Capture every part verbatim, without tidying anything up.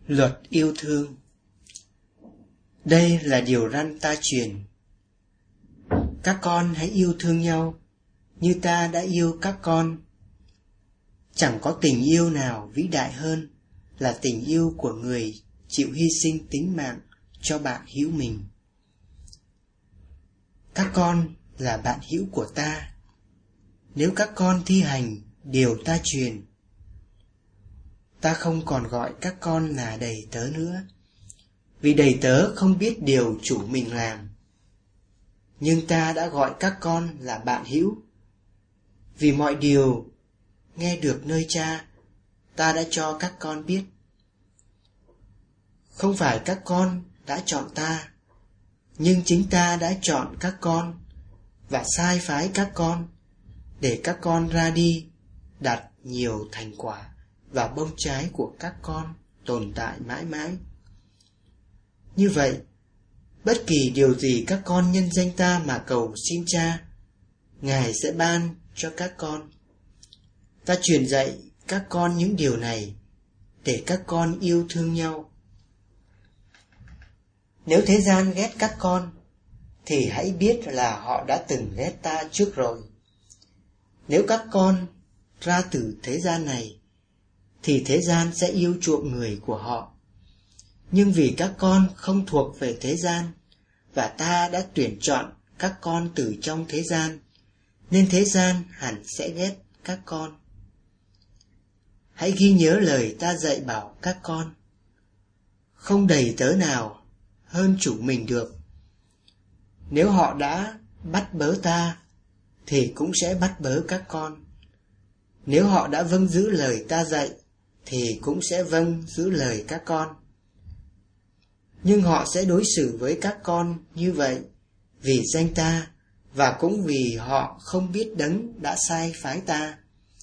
Luật yêu thương. Đây là điều răn ta truyền. Các con hãy yêu thương nhau như ta đã yêu các con. Chẳng có tình yêu nào vĩ đại hơn là tình yêu của người chịu hy sinh tính mạng cho bạn hữu mình. Các con là bạn hữu của ta. Nếu các con thi hành điều ta truyền, ta không còn gọi các con là đầy tớ nữa, vì đầy tớ không biết điều chủ mình làm. Nhưng ta đã gọi các con là bạn hữu, vì mọi điều nghe được nơi cha, ta đã cho các con biết. Không phải các con đã chọn ta, nhưng chính ta đã chọn các con và sai phái các con để các con ra đi đạt nhiều thành quả, và bông trái của các con tồn tại mãi mãi. Như vậy, bất kỳ điều gì các con nhân danh ta mà cầu xin cha, Ngài sẽ ban cho các con. Ta truyền dạy các con những điều này để các con yêu thương nhau. Nếu thế gian ghét các con, thì hãy biết là họ đã từng ghét ta trước rồi. Nếu các con ra từ thế gian này, thì thế gian sẽ yêu chuộng người của họ. Nhưng vì các con không thuộc về thế gian, và ta đã tuyển chọn các con từ trong thế gian, nên thế gian hẳn sẽ ghét các con. Hãy ghi nhớ lời ta dạy bảo các con. Không đầy tớ nào hơn chủ mình được. Nếu họ đã bắt bớ ta, thì cũng sẽ bắt bớ các con. Nếu họ đã vâng giữ lời ta dạy, thì cũng sẽ vâng giữ lời các con. Nhưng họ sẽ đối xử với các con như vậy vì danh ta, và cũng vì họ không biết đấng đã sai phái ta.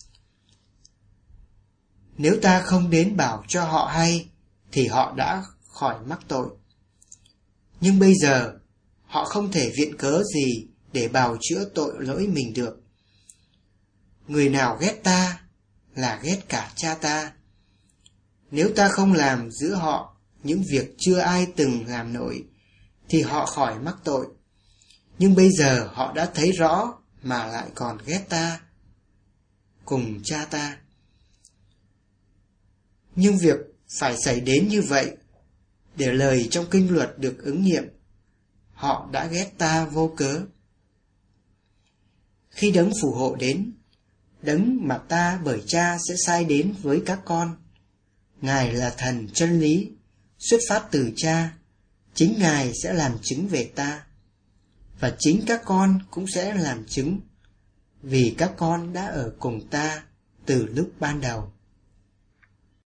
Nếu ta không đến bảo cho họ hay, thì họ đã khỏi mắc tội. Nhưng bây giờ, họ không thể viện cớ gì để bào chữa tội lỗi mình được. Người nào ghét ta là ghét cả cha ta. Nếu ta không làm giữa họ những việc chưa ai từng làm nổi, thì họ khỏi mắc tội. Nhưng bây giờ họ đã thấy rõ mà lại còn ghét ta cùng cha ta. Nhưng việc phải xảy đến như vậy để lời trong kinh luật được ứng nghiệm. Họ đã ghét ta vô cớ. Khi đấng phù hộ đến, đấng mà ta bởi cha sẽ sai đến với các con, Ngài là thần chân lý, xuất phát từ cha. Chính Ngài sẽ làm chứng về ta, và chính các con cũng sẽ làm chứng, vì các con đã ở cùng ta từ lúc ban đầu.